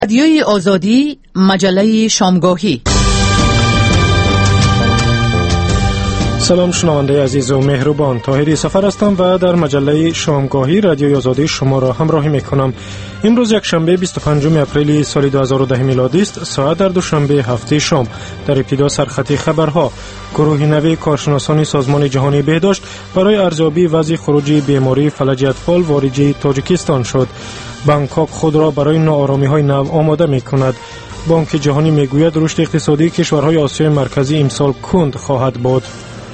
رادیوی آزادی، مجله شامگاهی. سلام شنونده عزیز و مهربان، طاهری سفر هستم و در مجله شامگاهی رادیوی آزادی شما را همراهی میکنم. امروز یک شنبه 25 اپریل سال 2010 میلادی است. ساعت در دوشنبه هفته شام. در ابتدا سرخط خبرها. گروه نوی کارشناسان سازمان جهانی بهداشت برای ارزیابی وضع خروج بیماری فلج اطفال وارد تاجیکستان شد. بانکوک خود را برای ناآرامی‌های نو آماده می‌کند. بانک جهانی میگوید رشد اقتصادی کشورهای آسیای مرکزی امسال کند خواهد بود.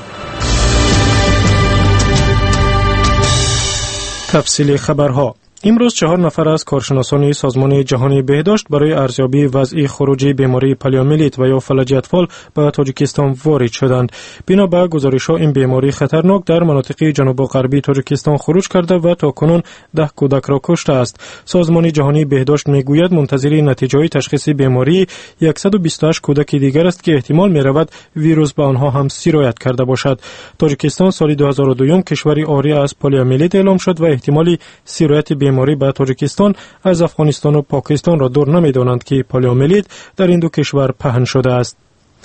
تفصیل خبرها. امروز 4 نفر از کارشناسان سازمان جهانی بهداشت برای ارزیابی وضع خروج بیماری پلیومیلیت و یا فلج اطفال به تاجیکستان وارد شدند. بنا به گزارش‌ها این بیماری خطرناک در مناطق جنوب و غربی تاجیکستان خروج کرده و تاکنون 10 کودک را کشته است. سازمان جهانی بهداشت میگوید منتظر نتیجه تشخیص بیماری 128 کودک دیگر است که احتمال می‌رود ویروس به آنها هم سرایت کرده باشد. تاجیکستان سال 2002 کشوری عاری از پلیومیلیت اعلام شد و احتمالی سرایت بیماری به تاجیکستان از افغانستان و پاکستان را دور نمی‌دانند که پلیومیلیت در این دو کشور پهن شده است.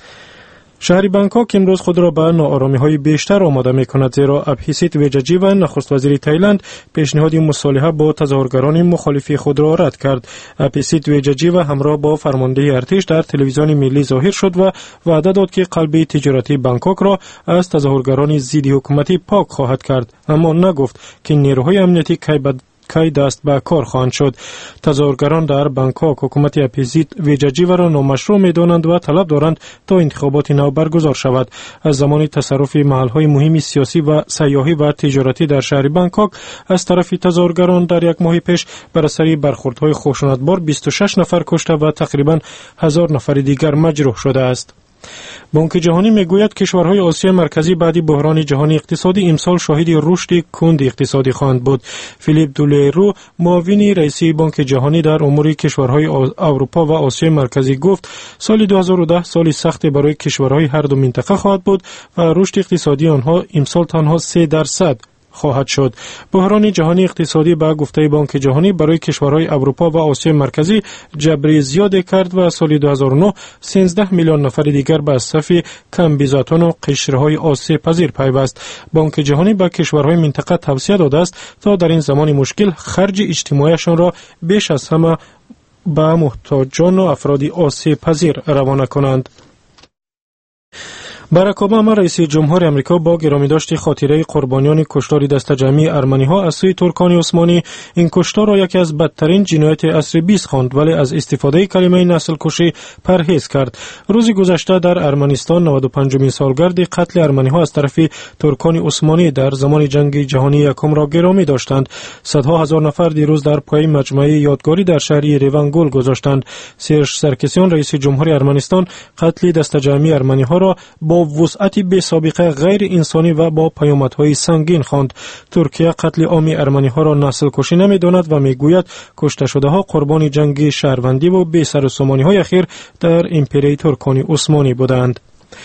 شهر بانکوک امروز خود را به ناآرامی‌های بیشتر آماده می‌کند، زیرا ابهیسیت ویجاجیوا نخست وزیر تایلند پیشنهاد مصالحه با تظاهرگران مخالف خود را رد کرد. ابهیسیت ویجاجیوا همراه با فرمانده ارتش در تلویزیون ملی ظاهر شد و وعده داد که قلب تجارتی بانکوک را از تظاهرگران ضد حکومتی پاک خواهد کرد، اما نگفت که نیروهای امنیتی کی دست به کار خواهند شد. تظاهرگران در بانکوک حکومت اپیزیت ویجاجیوا را نامشروع می‌دانند و طلب دارند تا انتخابات نو برگزار شود. از زمان تصرف محل‌های مهم سیاسی و سیاحی و تجارتی در شهر بانکوک از طرف تظاهرگران در یک ماه پیش بر اثر برخوردهای خشونتبار 26 نفر کشته و تقریباً 1000 نفر دیگر مجروح شده است. بانک جهانی میگوید کشورهای آسیای مرکزی بعد بحران جهانی اقتصادی امسال شاهد رشد کند اقتصادی خواهند بود. فیلیپ دولیرو، معاون رئیس بانک جهانی در امور کشورهای اروپا و آسیای مرکزی گفت سال 2010 سال سخت برای کشورهای هر دو منطقه خواهد بود و رشد اقتصادی آنها امسال تنها 3% خواهد شد. بحران جهانی اقتصادی به گفته بانک جهانی برای کشورهای اروپا و آسیای مرکزی جبری زیاد کرد و سال 2009 13 میلیون نفر دیگر به صف کم بیزاتان و قشرهای آسیب پذیر پیوست. بانک جهانی به کشورهای منطقه توصیه داده است تا در این زمان مشکل خرج اجتماعیشان را بیش از همه به محتاجان و افراد آسیب پذیر روانه کنند. باراک اوباما رئیس جمهور آمریکا با گرامی داشت خاطره قربانیان کشتار دسته جمعی ارمنی‌ها از سوی ترکان عثمانی این کشتار را یکی از بدترین جنایت عصر 20 خواند، ولی از استفاده کلمه نسل کشی پرهیز کرد. روز گذشته در ارمنستان 95مین سالگرد قتل ارمنی‌ها از طرف ترکان عثمانی در زمان جنگ جهانی یکم را گرامی داشتند. صدها هزار نفر دیروز در پای مجمع یادگاری در شهر یریون گل گذاشتند. سرژ سرکسیان رئیس جمهور ارمنستان قتل دسته جمعی ارمنی‌ها را با وسعت بی سابقه غیر انسانی و با پیامدهای سنگین خواند. ترکیه قتل عام ارمنی‌ها را نسل کشی نمی‌داند و میگوید کشته شده‌ها قربانی جنگ شهروندی و بی سر و سامانی‌های اخیر در امپرای ترکان عثمانی بودند.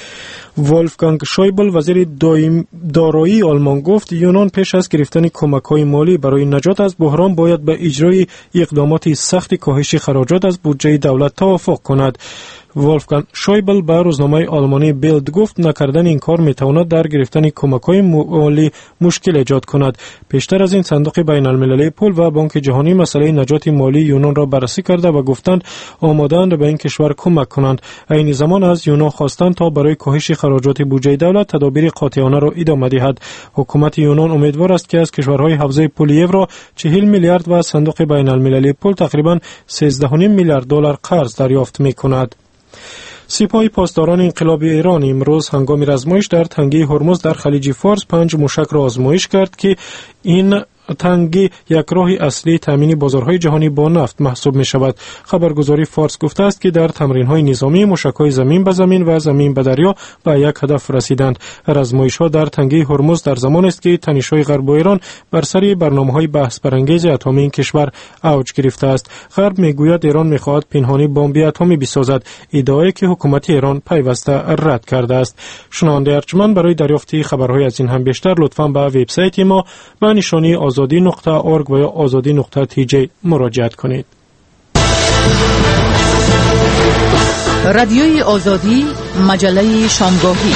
ولفگانگ شویبل وزیر دارایی آلمان گفت یونان پیش از گرفتن کمک‌های مالی برای نجات از بحران باید به اجرای اقدامات سخت کاهش خراجات از بودجه دولت توافق کند. ولفگانگ شویبل به روزنامه آلمانی بیلد گفت نکردن این کار میتواند در گرفتن کمک‌های مالی مشکل ایجاد کند. پیشتر از این صندوق بین‌المللی پول و بانک جهانی مسئله نجات مالی یونان را بررسی کرده و گفتند آماده‌اند به این کشور کمک کنند. این زمان از یونان خواستند تا برای کاهش خراجات بودجه دولت تدابیر قاطعانه را ادامه دهد. حکومت یونان امیدوار است که از کشورهای حوزه پول یورو 40 میلیارد و صندوق بین‌المللی پول تقریباً 13.5 میلیارد دلار قرض دریافت می‌کند. سپاه پاسداران انقلاب ایران امروز هنگام آزمایش در تنگه هرمز در خلیج فارس 5 موشک را آزمایش کرد که این تنگی یک راه اصلی تامین بازارهای جهانی با نفت محسوب می شود. خبرگزاری فارس گفته است که در تمرین‌های نظامی موشک‌های زمین به زمین و زمین به دریا به یک هدف رسیدند. آزمایش‌ها در تنگه هرمز در زمان است که تنش‌های غرب و ایران بر سر برنامه‌های بحث برانگیز اتمی این کشور اوج گرفته است. غرب می‌گوید ایران می‌خواهد پنهانی بمب اتمی بسازد، ادعایی که حکومت ایران پیوسته رد کرده است. شنونده ارجمند برای دریافت خبرهای از این هم بیشتر لطفاً به وبسایت ما به نشانی azadi.org و یا azadi.tj مراجعت کنید. رادیوی آزادی، مجله شامگاهی.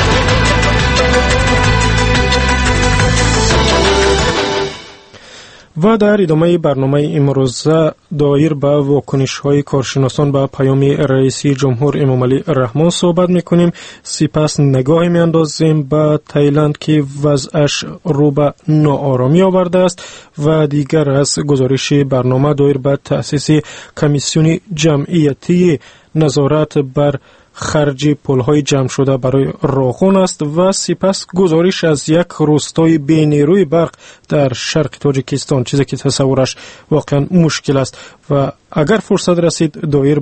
و در ادامه برنامه امروزه دایر به واکنش‌های کارشناسان به پیام رئیس جمهور امامعلی رحمان صحبت می‌کنیم. سپس نگاهی می‌اندازیم به تایلند که وضعش رو به ناآرامی آورده است و دیگر از گزارش برنامه دایر به تأسیس کمیسیون جمعیتی نظارت بر خرج پول‌های جمع شده برای راغون است و سپس گزارش از یک روستای بی نیروی برق در شرق تاجیکستان، چیزی که تصورش واقعا مشکل است و اگر فرصت رسید دایر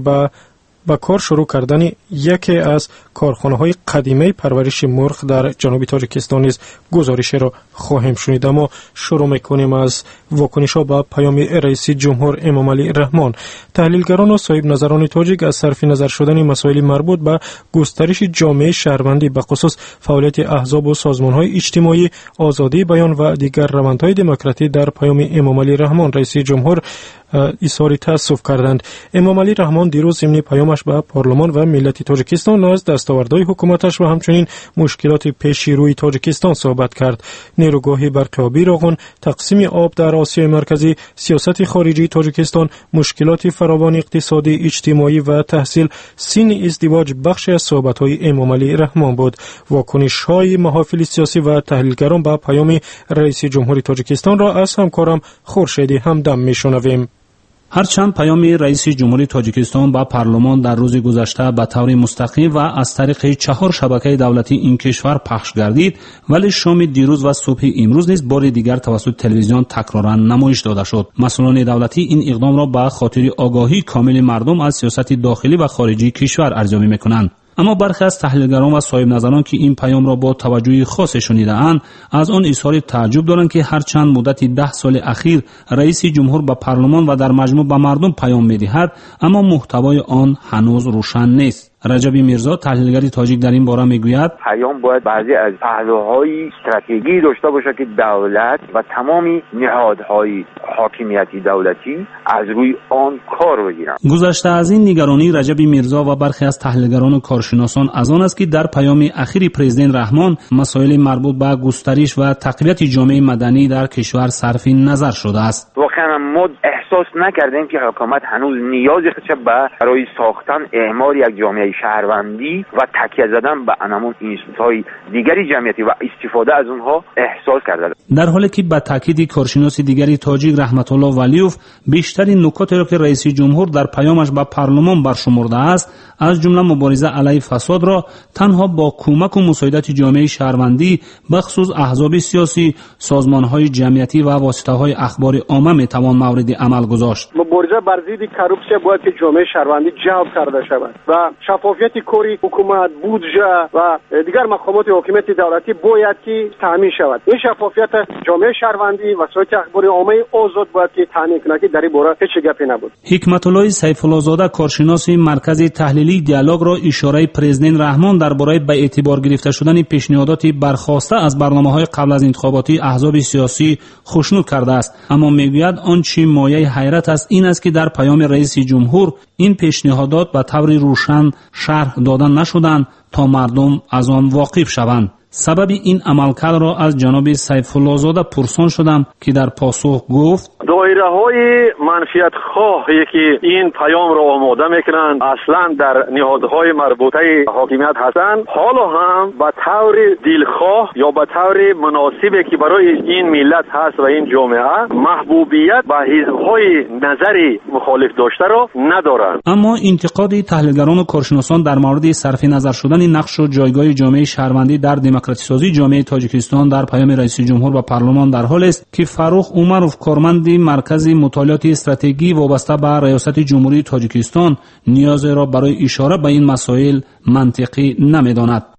با کار شروع کردن یکی از کارخانه‌های قدیمی پرورش مرغ در جنوب تاجیکستان نیز گزارش را خواهیم شنید. اما شروع می‌کنیم از واکنش‌ها به پیام رئیس جمهور امامعلی رحمان. تحلیلگران و صاحب نظران تاجیک از صرف نظر شدن مسائل مربوط به گسترش جامعه شهروندی به خصوص فعالیت احزاب و سازمان‌های اجتماعی، آزادی بیان و دیگر روندهای دموکراتی در پیام امامعلی رحمان رئیس جمهور اظهار تأسف کردند. امامعلی رحمان دیروز ضمن پیامش به پارلمان و ملت تاجیکستان از دستاوردهای حکومتش و همچنین مشکلات پیش روی تاجیکستان صحبت کرد. نیروگاه برقیابی راغون، تقسیم آب در آسیای مرکزی، سیاست خارجی تاجیکستان، مشکلات فراوان اقتصادی، اجتماعی و تحصیل، سن ازدواج بخشی از صحبت‌های امامعلی رحمان بود. واکنش‌های محافل سیاسی و تحلیلگران به پیام رئیس جمهور تاجیکستان را از همکارم خورشید همدم می‌شنویم. هرچند پیام رئیس جمهوری تاجیکستان به پارلمان در روز گذشته به طور مستقیم و از طریق 4 شبکه دولتی این کشور پخش گردید، ولی شام دیروز و صبح امروز نیز بار دیگر توسط تلویزیون تکرارا نمایش داده شد. مسئولان دولتی این اقدام را به خاطر آگاهی کامل مردم از سیاست داخلی و خارجی کشور ارزیابی می‌کنند. اما برخی از تحلیلگران و صاحب نظران که این پیام را با توجه خاص شنیده‌اند، از آن اظهار تعجب دارند که هرچند مدت 10 سال اخیر رئیس جمهور به پارلمان و در مجموع به مردم پیام می‌دهد، اما محتوای آن هنوز روشن نیست. رجب میرزا تحلیلگر تاجیک در این باره میگوید پیام باید بعضی از پهلوهای استراتژی داشته باشه که دولت و تمامی نهادهای حاکمیتی دولتی از روی آن کار بگیرند. گذشته از این نگرانی رجب میرزا و برخی از تحلیلگران و کارشناسان از آن است که در پیام اخیر پرزیدنت رحمان مسائل مربوط به گسترش و تقویت جامعه مدنی در کشور صرف نظر شده است. واقعا ما احساس نکردیم که حکومت هنوز نیازی برای ساختن اعمار یک جامعه شهروندی و تکیه زدن به انمون اینستیتوت‌های دیگری جمعیتی و استفاده از اونها احساس کرده. در حالی که به تاکید کارشناس دیگری تاجیک رحمت الله ولیوف بیشترین نکاتی را که رئیس جمهور در پیامش به پارلمان برشمرده است، از جمله مبارزه علیه فساد را تنها با کمک و مساعدت جامعه شهروندی بخصوص احزاب سیاسی، سازمان‌های جمعیتی و واسطه‌های اخبار عامه میتوان مورد عمل گذاشت. مبارزه بر ضد کروپسیون باید که جامعه شهروندی جلب کرده شود و شفافیت کاری حکومت، بودجه و دیگر مقامات حکومتی دولتی باید که تامین شود. این شفافیت جامعه شهروندی و وسایل اخبار عامه آزاد باید که تامین کنه که در این باره هیچ گپی نبود. حکمت الله سیف الله زاده کارشناس مرکز تحلیلی دیالوگ را اشاره پرزیدنت رحمان درباره به اعتبار گرفته شدن پیشنهادات برخواسته از برنامه‌های قبل از انتخاباتی احزاب سیاسی خوشنود کرده است، اما میگوید آنچه مایه حیرت است این است که در پیام رئیس جمهور این پیشنهادات به طور روشن شرح دادن نشدند تا مردم از آن واقف شوند. سبب این عملکرد را از جناب سیف الله زاده پرسان شدم که در پاسخ گفت دایره‌های منفیت خواهی که این پیام را آماده میکنند اصلا در نهادهای مربوطه حاکمیت هستند، حالا هم به طور دلخواه یا به طور مناسبی که برای این ملت هست و این جامعه محبوبیت به حزب‌های نظری مخالف داشته را ندارند. اما انتقاد تحلیلگران و کارشناسان در مورد صرف نظر شدن نقش و جایگاه جامعه شهروندی در دموکراسی سازی جامعه تاجیکستان در پیام رئیس جمهور و پارلمان در حال است که فروخ عمروف کارمند مرکز مطالعات استراتژی وابسته به ریاست جمهوری تاجیکستان نیاز را برای اشاره به این مسائل منطقی نمی‌داند.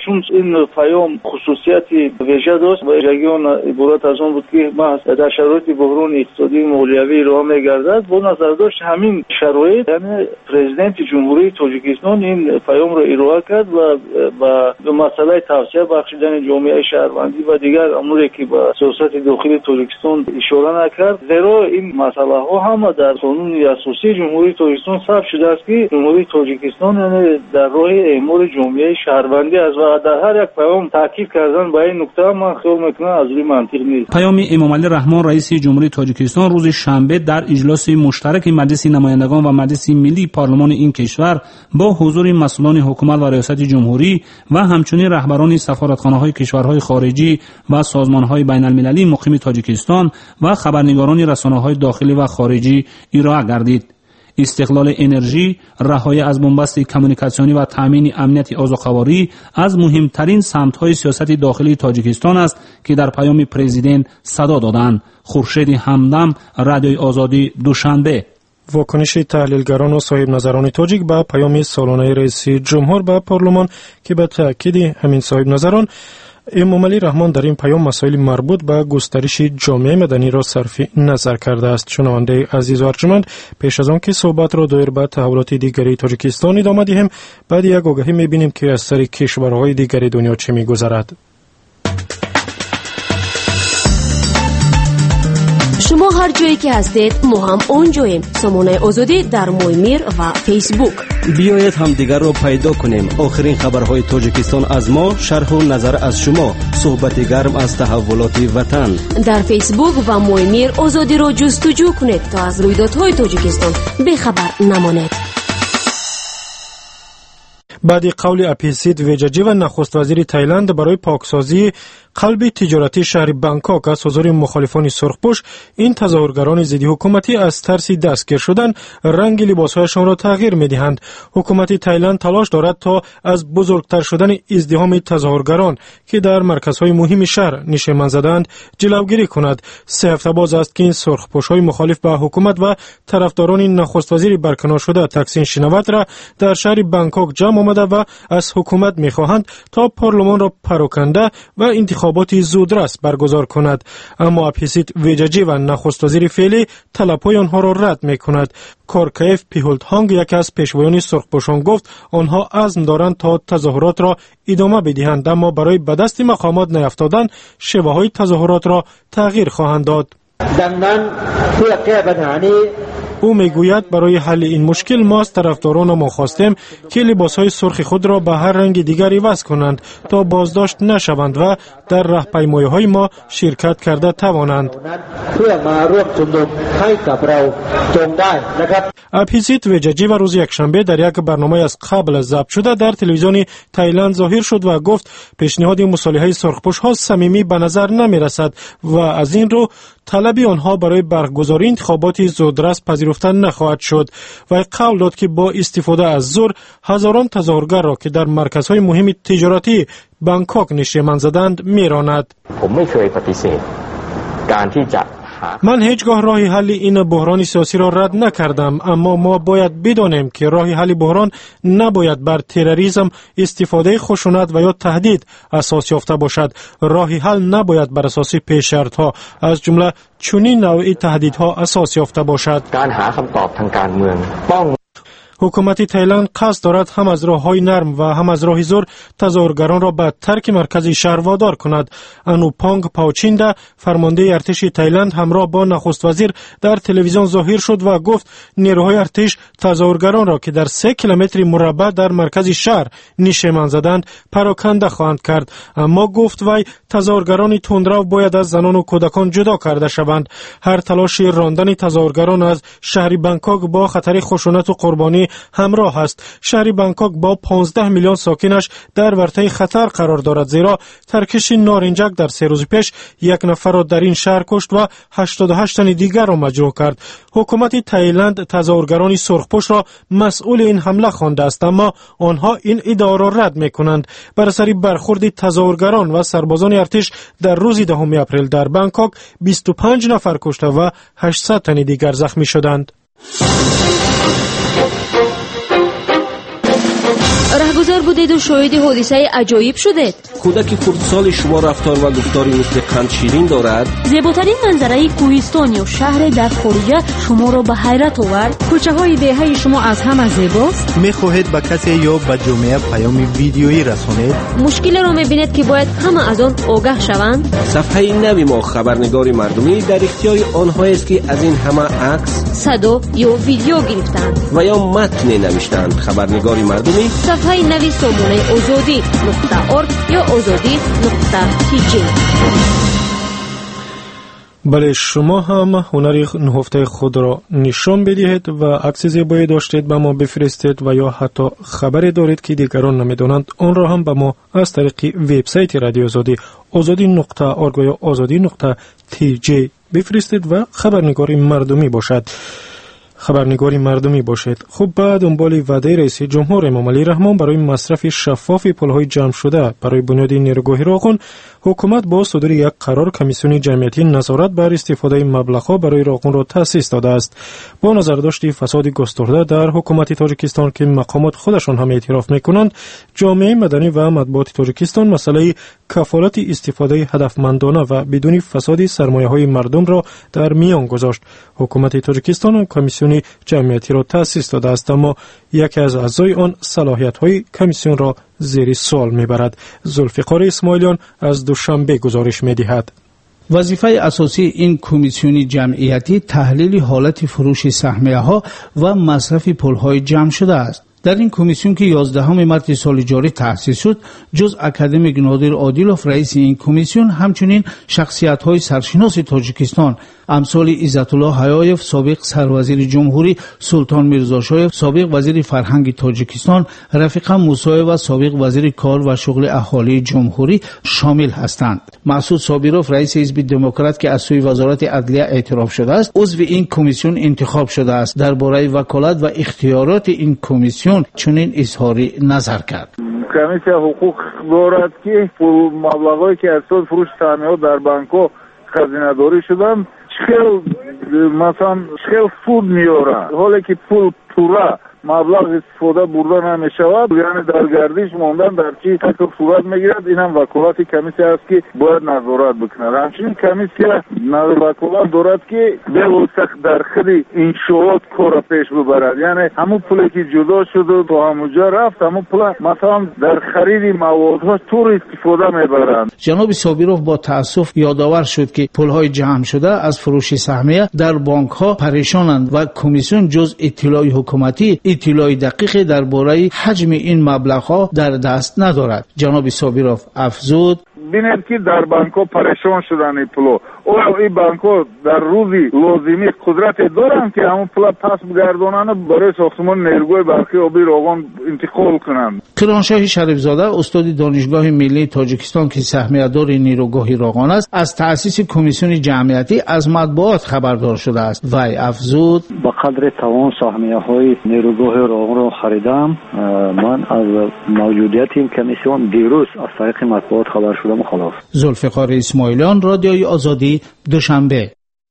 چون این پیام خصوصیتی ویژه داشت و ویژگی آن عبارت از آن بود که محض در شرایط بحران اقتصادی مالیوی ارائه می‌گردد. با نظر داشت همین شرایط یعنی پرزیدنت جمهوری تاجیکستان این پیام را ارائه کرد و به مسئله توسعه بخشیدن جامعه شهروندی و دیگر اموری که به سیاست داخلی تاجیکستان اشاره نکرد، زیرا این مسئله ها هم در قانون اساسی جمهوری تاجیکستان ثبت شده است که جمهوری تاجیکستان یعنی در راه اعمار جامعه شهروندی است و در هر یک پیام تاکید کردن به این نکته من خیال میکنم از روی منطق نیست. پیام امامعلی رحمان رئیس جمهوری تاجیکستان روز شنبه در اجلاس مشترک مجلس نمایندگان و مجلس ملی پارلمان این کشور با حضور مسئولان حکومت و ریاست جمهوری و همچنین رهبران سفارتخانه‌های کشورهای خارجی و سازمان‌های بین‌المللی مقیم تاجیکستان و خبرنگاران رسانه‌های داخلی و خارجی ارائه گردید. استقلال انرژی، رهایی از بنبست کمیونیکاسیونی و تامین امنیت آذوقواری از مهمترین سمت‌های سیاست داخلی تاجیکستان است که در پیام پرزیدنت صدا دادند. خورشید همدم، رادیوی آزادی، دوشنبه. واکنش تحلیلگران و صاحب نظران تاجیک به پیام سالانه رئیس جمهور به پارلمان که به تأکید همین صاحب نظران امامعلی رحمان در این پیام مسائل مربوط به گسترش جامعه مدنی را صرف نظر کرده است. شنونده عزیز و ارجمند، پیش از آن که صحبت را دایر به تحولات دیگری تاجیکستان ادامه دهیم، بعد یک آگهی می‌بینیم که از سر کشورهای دیگری دنیا چه می‌گذرد. شما هر جایی که هستید ما هم اونجاییم. سامانه آزادی در مویمیر و فیسبوک. بیایید هم دیگر را پیدا کنیم. آخرین خبرهای تاجیکستان از ما، شرح و نظر از شما، صحبت گرم از تحولات وطن. در فیسبوک و مویمیر آزادی را جستجو کنید تا از رویدادهای تاجیکستان بخبر نمانید. بعد قول اپیسید ویجاجی و نخست وزیر تایلند برای پاکسازی قلب تجارتی شهر بانکوک از حضور مخالفان سرخپوش، این تظاهرگران ضد حکومتی از ترس دستگیر شدن رنگ لباسهایشان را تغییر می‌دهند. حکومت تایلند تلاش دارد تا از بزرگتر شدن ازدحام تظاهرگران که در مرکزهای مهم شهر نشیمن زدند جلوگیری کند. 3 هفته باز است که این سرخپوش‌های مخالف به حکومت و طرفداران نخست وزیر برکنار شده تاکسین شیناوات را در شهر بانکوک جمع آمده و از حکومت می‌خواهند تا پارلمان را پراکنده و انتخابات زودرس برگزار کند. اما اپیسید ویجاجی و نخست وزیر فعلی طلب‌های آنها را رد می‌کند. کورکایف پیهولتهانگ یکی از پیشوایان سرخپوشان گفت آنها عزم دارند تا تظاهرات را ادامه بدهند، اما برای به دست مقامات نیفتادن شیوه‌های تظاهرات را تغییر خواهند داد. او میگوید برای حل این مشکل ما از طرفداران ما خواستیم که لباسهای سرخ خود را به هر رنگ دیگری عوض کنند تا بازداشت نشوند و در راهپیمایی‌های ما شرکت کرده توانند. اپیزیت ویجاجی و روز یکشنبه در یک برنامه از قبل ضبط شده در تلویزیون تایلند ظاهر شد و گفت پیشنهاد مصالحه سرخپوش‌ها صمیمی به نظر نمی‌رسد و از این رو طلبی آنها برای برگزاری انتخابات زودرس پذیرفته نخواهد شد و قول داد که با استفاده از زور هزاران تظاهرگر را که در مرکزهای مهم تجارتی بانکوک نشیمن زدند میراند. من هیچگاه راه حل این بحران سیاسی را رد نکردم، اما ما باید بدانیم که راه حل بحران نباید بر تروریسم، استفاده خشونت و یا تهدید اساس یافته باشد. راه حل نباید بر اساس پیش شرط‌ها از جمله چنین نوعی تهدیدها اساس یافته باشد. حکومت تایلند قصد دارد هم از راه‌های نرم و هم از راه زور تظاهرگران را به ترک مرکز شهر وادار کند. انوپانگ پاوچینده فرمانده ارتش تایلند همراه با نخست وزیر در تلویزیون ظاهر شد و گفت نیروهای ارتش تظاهرگران را که در 3 کیلومتر مربع در مرکز شهر نشیمن زدند پراکنده خواهند کرد. اما گفت وی تظاهرگران تندرو باید از زنان و کودکان جدا کرده شوند. هر تلاش راندن تظاهرگران از شهر بانکوک با خطر خشونت و قربانی همراه است. شهر بانکوک با 15 میلیون ساکنش در ورطه خطر قرار دارد، زیرا ترکش نارنجک در 3 روز پیش 1 نفر را در این شهر کشت و 88 تن دیگر را مجروح کرد. حکومت تایلند تظاهرگران سرخپوش را مسئول این حمله خوانده است، اما آنها این ادعا را رد می‌کنند. بر اثر برخورد تظاهرگران و سربازان ارتش در روز 10 اپریل در بانکوک 25 نفر کشته و 800 تن دیگر زخمی شدند. خبرگزار بودید و شاهد حادثه عجایب شدید. کودک خردسال شما رفتار و گفتاری مثل قند شیرین دارد. زیباترین منظره کوهستان یا شهر در خارج شما را به حیرت آورد. کوچه های دهه شما از همه زیباست. میخواهید به کسی یا به جامعه پیام ویدیویی رسانید؟ مشکل را میبینید که باید همه از آن آگاه شوند. صفحه نوی ما خبرنگار مردمی در اختیار آنها است که از این همه عکس، صدا یا ویدیو گرفتند و یا متن نوشتند. خبرنگار مردمی صفحه نوی سامانه azadi.org یا azadi.tg. بله، شما هم هنر نهفته خود را نشان بدهید و عکس زیبایی داشتید به ما بفرستید و یا حتی خبری دارید که دیگران نمیدانند آن را هم به ما از طریق وبسایت رادیو آزادی azadi.org یا azadi.tg بفرستید و خبرنگاری مردمی باشد. خب بعد دنبال وعده رئیس جمهور امام علی رحمان برای مصرف شفاف پل‌های جمع شده برای بنیاد نیروگاه راغون، حکومت با صدور یک قرار کمیسیون جمعیتی نظارت بر استفاده مبلغ‌ها برای راغون را تأسیس داده است. با نظرداشت فساد گسترده در حکومت تاجیکستان که مقامات خودشان هم اعتراف می‌کنند، جامعه مدنی و مطبوعات تاجیکستان مسئله کفالت استفاده هدفمندانه و بدون فساد سرمایه‌های مردم را در میان گذاشت. حکومت تاجیکستان کمیسیون جمعیتی را تأسیس داده است، اما یکی از اعضای آن صلاحیت‌های کمیسیون را زیر سوال می‌برد. ذوالفقار اسماعیلیان از دوشنبه گزارش می‌دهد. وظیفه اساسی این کمیسیون جمعیتی تحلیل حالت فروش سهمیه‌ها و مصرف پول‌های جمع شده است. در این کمیسیون که 11 مارس سال جاری تأسیس شد، جز اکادمیک نادر عادلوف رئیس این کمیسیون، همچنین شخصیت‌های سرشناس تاجیکستان امثال عزت الله حیایف سابق سروزیر جمهوری، سلطان میرزاشایف سابق وزیر فرهنگ تاجیکستان، رفیق موسوی و سابق وزیر کار و شغل اهالی جمهوری شامل هستند. مسعود صابیروف رئیس حزب دموکرات که از سوی وزارت عدلیه اعتراف شده است، عضو این کمیسیون انتخاب شده است. درباره وکالت و اختیارات این کمیسیون چنین اظهار نظر کرد. کمیسیون حقوق دارد که پول مبلغایی که از سود فروش سهمیه‌ها در بانک‌ها خزینه‌داری شدن مثلا خیلی سود میاره، حالی که پول پورا مبلغ استفاده برده نمیشود، یعنی در گردش ماندن در چی تکل صورت میگیرد. این هم وکالت کمیسیون است که باید نظارت بکند. همچنین کمیسیون وکالت دارد که بلوسخ در خیلی انشاءات کار پیش ببرد، یعنی همون پولی که جدا شده تا همونجا رفت، همون پول مثلا در خرید موادها طور استفاده میبرند. جناب صابیروف با تأسف یادآور شد که پولهای جمع شده از فروش سهمیه در بانک ها پریشانند و کمیسیون جز اطلاع حکومتی اطلاع دقیق درباره حجم این مبلغ‌ها در دست ندارد. جناب صابیروف افزود: بینید که در بانک‌ها پریشان شدن این پول. این بانک‌ها در روزی لازمی قدرت دارند که همون پول پس بگردانند برای ساختمان نیروگاه برقی آبی راغون انتقال کنند. کرانشاه شریفزاده استاد دانشگاه ملی تاجیکستان که سهمیه‌دار نیروگاه راغون است، از تأسیس کمیسیون جمعیتی از مطبوعات خبردار شده است. وی افزود: با قدر توان سهمیه‌های نیروگاه راغون را خریدم. من از موجودیت این کمیسیون دیروز از طریق مطبوعات خبر شدم. خلاص. ذوالفقار اسماعیلیان، رادیوی آزادی، دوشنبه.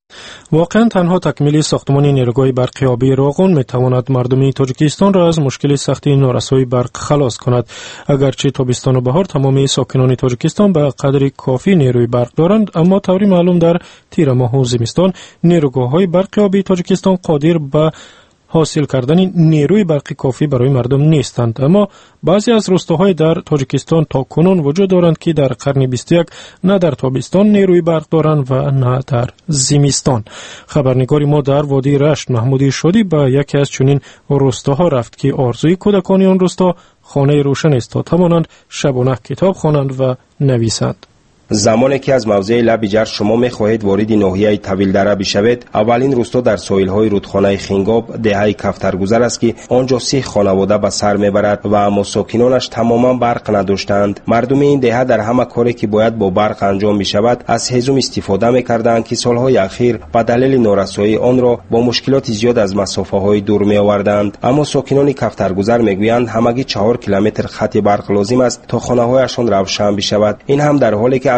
واقعا تنها تکمیل ساختمان نیروگاه برقی آبی راغون میتواند مردم تاجیکستان را از مشکل سختی نارسایی برق خلاص کند. اگرچه تابستان و بهار تمامی ساکنان تاجیکستان به قدر کافی نیروی برق دارند، اما طوری معلوم در تیر ماه و زمستان نیروگاه‌های برقی آبی تاجیکستان قادر به حاصل کردن نیروی برقی کافی برای مردم نیستند. اما بعضی از روستاهای در تاجیکستان تا کنون وجود دارند که در قرن 21 نه در تابستان نیروی برق دارند و نه در زمستان. خبرنگار ما در وادی رشت محمودی شادی به یکی از چنین روستاها رفت که آرزوی کودکان آن روستا خانه روشن است تا توانند شبانه کتاب خوانند و نویسند. زمانی که از موضع لب جر شما می‌خواهید وارد ناحیه طویل دره بشوید، اولین روستا در ساحل‌های رودخانه خنگاب دهه کفترگذر است که آنجا 30 خانواده به سر میبرد و اما ساکنانش تماما برق نداشتند. مردم این دهه در همه کاری که باید با برق انجام می‌شود از هیزم استفاده می‌کردند که سال‌های اخیر به دلیل نارسایی آن را با مشکلات زیاد از مسافه‌های دور می‌آوردند. اما ساکنان کفترگذر می‌گویند همگی 4 کیلومتر خط برق لازم است تا خانه‌هایشان روشن بشود. این هم در حالی که از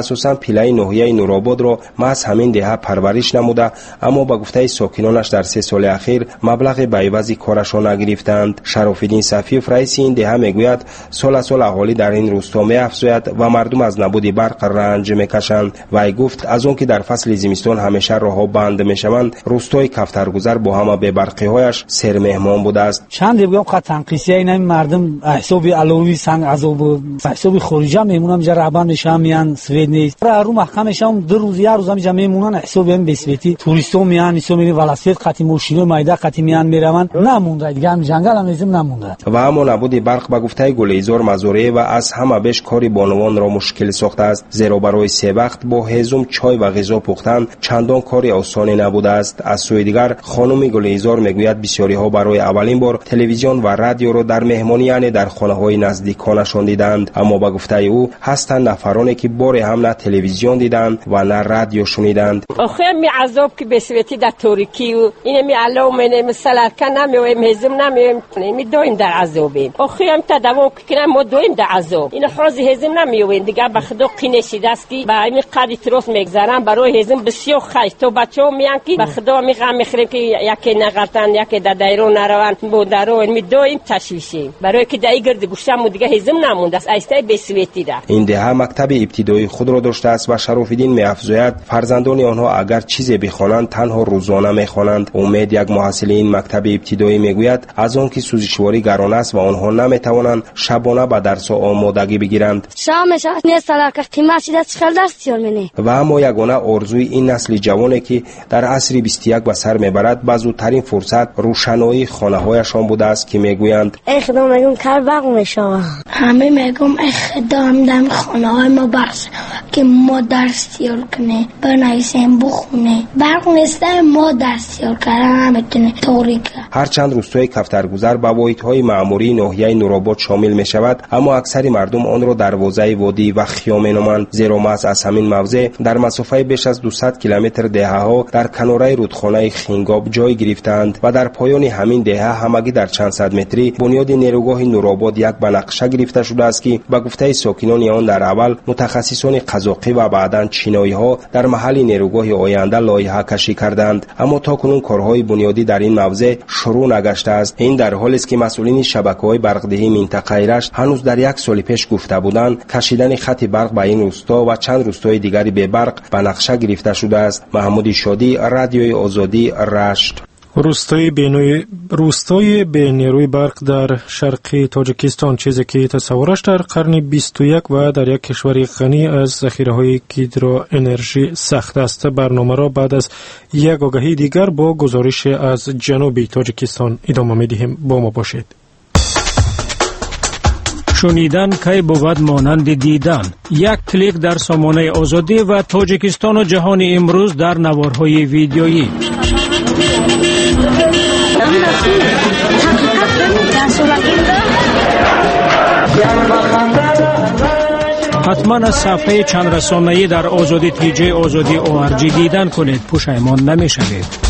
اساساً پیله ناحیه نورآباد را محض همین دهه پرورش نموده، اما با گفته ساکنانش در 3 سال اخیر مبلغ به عوض کارشان نگرفتند. شراف‌الدین صفیف رئیس این دهه میگوید سال سال اهالی در این روستا می‌افزاید و مردم از نبود برق رنج می‌کشند. وی گفت از آنکه در فصل زمستان همیشه راه‌ها بند می‌شوند، روستای کفترگذر با همه به برقی‌هایش سر مهمان بوده است. چند بگم خط تنقیسیه این مردم حساب علوی سنگ عذاب حساب خروجا میمونم جرابان نشام میان سوید نیست رو محکمش هم 2 روز یا روز هم میمونن حساب هم بسویتی توریستو میان اسو میری ولاسیت قتی ماشینو مایده قتی میان میروند نمونده دیگه هم جنگل هم ازم نمونده. و اما نبود برق به گفته گلیزار مزوره و از همه بیش کاری بانوان را مشکل ساخته است، زیرا برای 3 وقت با هیزم چای و غذا پختن چندان کاری آسانی نبوده است. از سوی دیگر خانم گلیزار میگوید بسیاری ها برای اولین بار تلویزیون و رادیو را در مهمانی یعنی در خانه های نزدیکانشان دیدند، اما با گفته او هستند نفرانی که بار هم نه تلویزیون دیدند و نه رادیو شنیدند. آخه می عذاب که بسویتی در تاریکی و این می علوم من مثلا کنم و مهزم نمی می دویم در عذابیم. آخه هم تداوم کنم ما دویم در عذاب. این خاص هزم نمیوین دیگه به خدا قینشیده است که با این قدی تروس میگذارن برای هزم بسیار خیلی تو بچه‌ها میان که به خدا میغم میخریم که یکی نغلطن یکی در دایرو نروند بودارو می دویم تشویشیم برای که دای گرد گوشم دیگه هزم نمونده است ایسته بسویتی ده. این دهه مکتب ابتدایی خود را داشته است و شراف‌الدین می‌افزاید فرزندان آنها اگر چیزی بخوانند تنها روزانه می‌خوانند. امید یک محصل این مکتب ابتدایی میگوید از آنکه سوزشواری گران است و آنها نمی‌توانند شبانه به درس آمادگی بگیرند. شامش نیست که قیمت دست خلدست یارمنی. و اما یگانه آرزوی این نسل جوانی که در عصر 21 به سر میبرد به زودترین فرصت روشنایی خانه‌هایشان بوده است که میگویند ای خدا میگم کار باغ میشم. همه میگم ای خدا دم خانه‌های ما برس که ما درس یار کنه بنویسیم بخونه برق نیست ما درس یار کردن نمیتونه تاریکه. هرچند روستای کفترگذر به واحدهای معموری ناحیه نورآباد شامل می شود، اما اکثر مردم آن را دروازه وادی و خیام مینامند، زیرا محض از همین موضع در مسافه بیش از 200 کیلومتر دهه‌ها در کناره رودخانه خنگاب جای گرفتند و در پایان همین دهه همگی در چند صد متری بنیاد نیروگاه نورآباد یک بنقشه گرفته شده است که به گفته ساکنان آن در اول متخصصان قزاقی و بعداً چینایی‌ها در محل نیروگاه آینده لایحه کشی کردند، اما تاکنون کارهای بنیادی در این موضع شروع نگشته است. این در حالی است که مسئولین شبکه‌های برقدهی منطقه رشت هنوز در 1 سال پیش گفته بودند کشیدن خط برق به این روستا و چند روستای دیگری به برق به نقشه گرفته شده است. محمود شادی، رادیوی آزادی، رشت. روستای به نیروی برق در شرق تاجیکستان، چیزی که تصورش در قرن 21 و در یک کشور غنی از ذخیره‌های هیدرو انرژی سخت است. برنامه را بعد از یک آگهی دیگر با گزارش از جنوب تاجیکستان ادامه می‌دهیم. با ما باشید. شنیدن کی بود مانند دیدن. یک کلیک در سامانه آزادی و تاجیکستان و جهان امروز در نوارهای ویدیویی. حتما از صفحه چند رسانه‌ای در آزادی تیجی آزادی ORG دیدن کنید، پشیمان نمی‌شوید.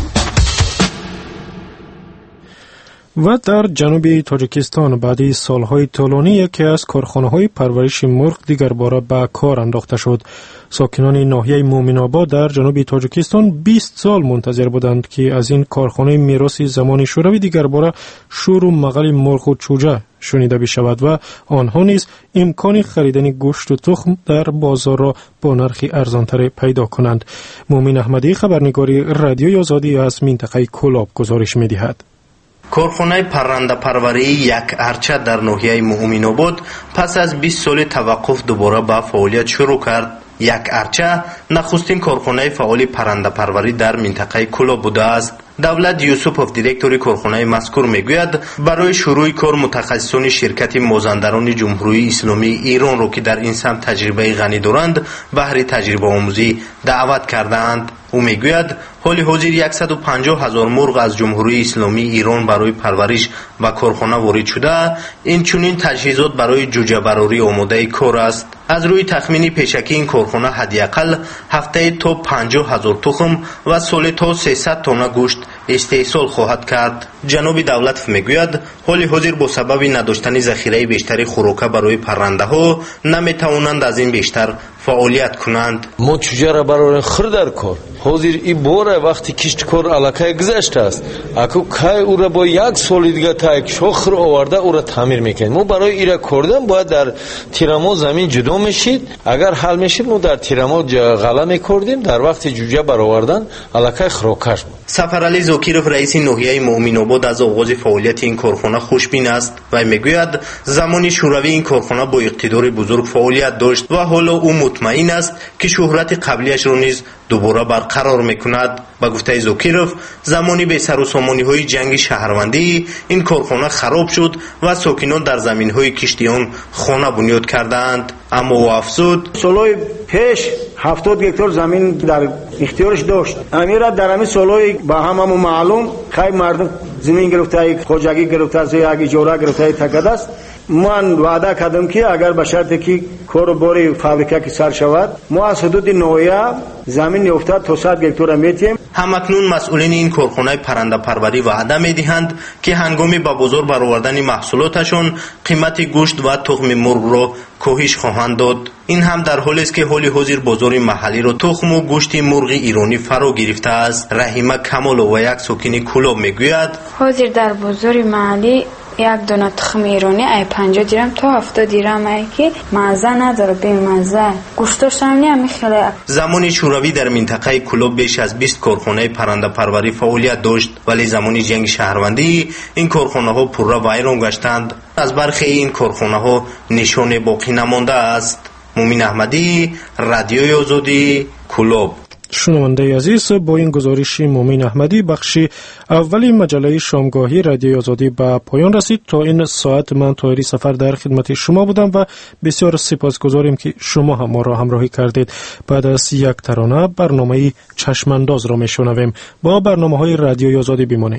و در جنوب تاجیکستان بعد سالهای طولانی یکی از کارخانه‌های پرورش مرغ دیگر باره به کار انداخته شد. ساکنان ناحیه مومن‌آباد در جنوب تاجیکستان 20 سال منتظر بودند که از این کارخانه میراث زمان شوروی دیگر باره شور و مغل مرغ و چوجه شنیده بشود و آنها نیز امکان خریدن گوشت و تخم در بازار را با نرخی ارزانتر پیدا کنند. مومن احمدی، خبرنگاری رادیوی آزادی از منطقه کلاب گزارش می‌دهد. کارخانه پرنده پروری یک ارچه در ناحیه مومن‌آباد پس از 20 سال توقف دوباره به فعالیت شروع کرد. یک ارچه نخستین کارخانه فعال پرنده پروری در منطقه کلاب بوده است. دولت یوسفوف، دیرکتور کارخانه مذکور میگوید برای شروع کار متخصصان شرکت مازندران جمهوری اسلامی ایران را که در این سمت تجربه غنی دارند بهر تجربه آموزی دعوت کردند. او میگوید حال حاضر 150,000 مرغ از جمهوری اسلامی ایران برای پرورش و کارخانه وارد شده. این چنین تجهیزات برای جوجه براری آماده کار است. از روی تخمین پیشکی این کارخانه حداقل هفته تا 50,000 تخم و سالی تا 300 تن گوشت استحصال خواهد کرد. جناب دولت میگوید حال حاضر با سبب نداشتن ذخیره بیشتری خوراک برای پرنده ها نمیتوانند از این بیشتر فعالیت کنند. ما چجوری برای خر در کار حاضر این باره وقتی کشت کار علاقه گذشته است اکو کای او را با یک سال دیگه تا یک شخر آورده او را تعمیر میکنیم. ما برای ایره کردن باید در تیرامو زمین جدا میشید. اگر حل میشید ما در تیرامو غله میکردیم در وقت جوجه برآوردن علاقه خراکش بود. سفرعلی زاکیروف رئیس ناحیه مومن آباد از آغاز فعالیت این کارخانه خوشبین است و میگوید زمانی شوروی این کارخانه با اقتدار بزرگ فعالیت داشت و حالا او مطمئن است که شهرت قبلیش را نیز دوباره برقرار میکند. با گفته زاکیروف زمانی به سر و سامانی‌های جنگ شهروندی این کارخانه خراب شد و ساکنان در زمین‌های کشتیان خانه بنیاد کردند. اما او افزود سالهای پیش 70 هکتار زمین در اختیارش داشت. امیرا در همین سالهای با هممون معلوم خیلی مردم زمین گرفته، خوجگی گرفته، یک اجاره گرفته تکد است. من وعده کردم که اگر به شرطی که کار فابریکه که سر شود ما از حدود نوعیه زمین 70 تا 100 هکتار میتیم. همکنون مسئولین این کارخانه پرنده پروری وعده میدهند که هنگامی به بازار برآوردن محصولاتشون قیمت گوشت و تخم مرغ را کاهش خواهند داد. این هم در حالی است که حال حاضر بازار محلی را تخم و گوشت مرغ ایرانی فرا گرفته است. رحیمه کمال و یک ساکن کلاب میگوید حاضر در بازار محلی یک دونه تخم ایرانی 50 درم تا 70 درم که مزه نداره، به مزه گوشتش هم نمیخوره. زمانی شوروی در منطقه کلوب بیش از 20 کارخانه پرنده پروری فعالیت داشت، ولی زمانی جنگ شهروندی این کارخانه ها پورا ویران گشتند. از برخی این کارخانه ها نشان باقی نمانده است. مومن احمدی، رادیوی آزادی، کلوب. شنونده عزیز، با این گزارش مومن احمدی بخش اولی مجله شامگاهی رادیوی آزادی به پایان رسید. تا این ساعت من طاهری سفر در خدمت شما بودم و بسیار سپاسگزاریم که شما هم ما را همراهی کردید. بعد از یک ترانه برنامه چشمانداز را میشنویم. با برنامه‌های رادیوی آزادی بمانید.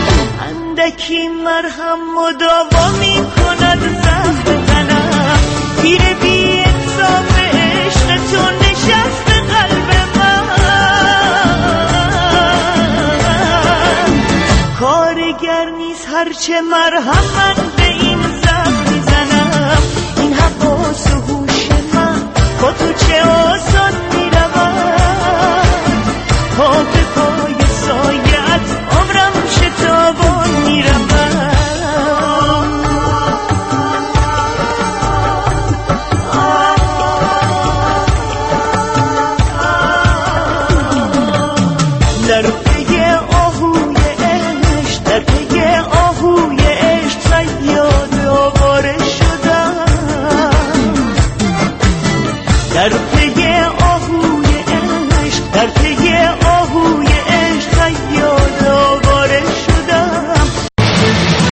مرهم مداوا می کند زخم تنم تیر بی انصاف عشق تو نشست به قلب من. کارگر نیست هرچه مرهم من به این زخم میزنم. این حواس و هوش من با تو چه آسان میروم.